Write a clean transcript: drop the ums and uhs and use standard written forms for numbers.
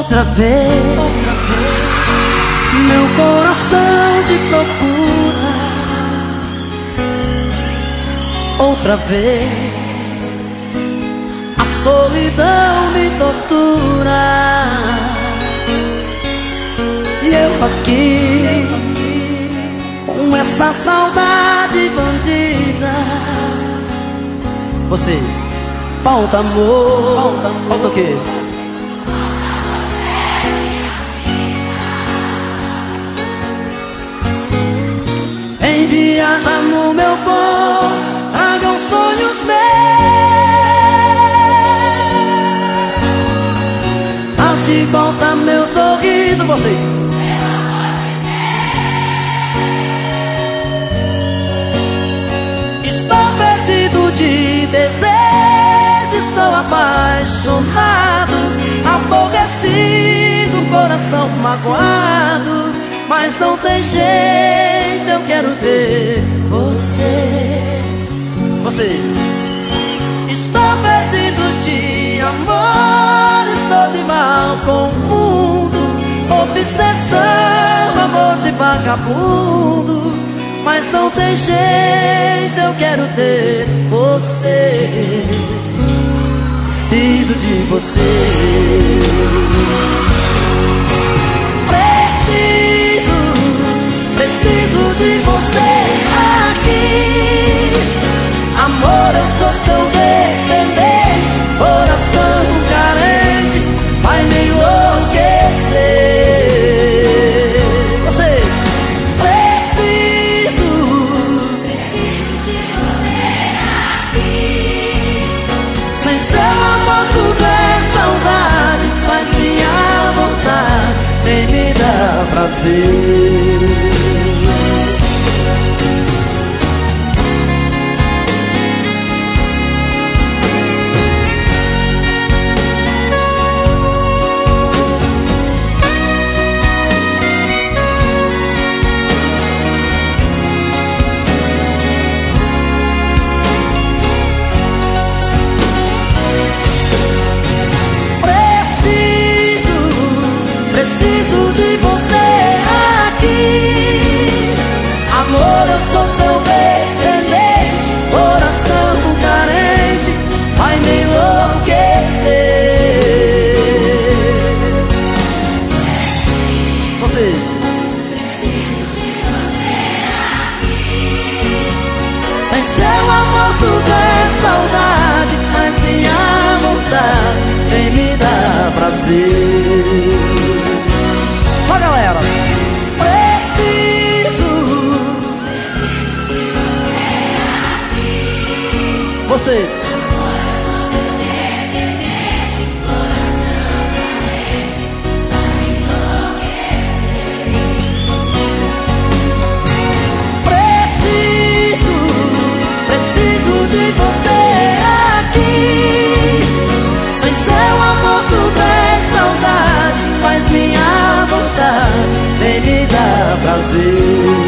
outra vez. Meu coração te procura outra vez. A solidão me tortura e eu aqui com essa saudade bandida. Vocês, falta amor, falta o quê? Vem viajar no meu voo, tragam sonhos meus. Traz de volta meu sorriso, vocês. Estou perdido de desejo, estou apaixonado, aborrecido, coração magoado, mas não tem jeito, eu quero ter você. Vocês. Estou perdido de amor, estou de mal com o mundo, obsessão, amor de vagabundo, mas não tem jeito, eu quero ter você. Preciso de você. Preciso de você aqui. Amor, eu sou seu dependente, coração carente, vai me enlouquecer. Vocês. Preciso de você aqui. Sem seu amor tudo é saudade, faz minha vontade, vem me dar prazer. Preciso de você aqui. Amor, eu sou seu dependente, coração carente, vai me enlouquecer. Vocês. Preciso de você aqui. Sem seu amor tudo é saudade, mas minha vontade vem me dar prazer. Só galera. Preciso de você aqui. Vocês. Amor, eu sou seu dependente, coração carente, vai me enlouquecer. Preciso de você aqui. Sem seu amor tudo é saudade, mas minha vontade vem me dar prazer.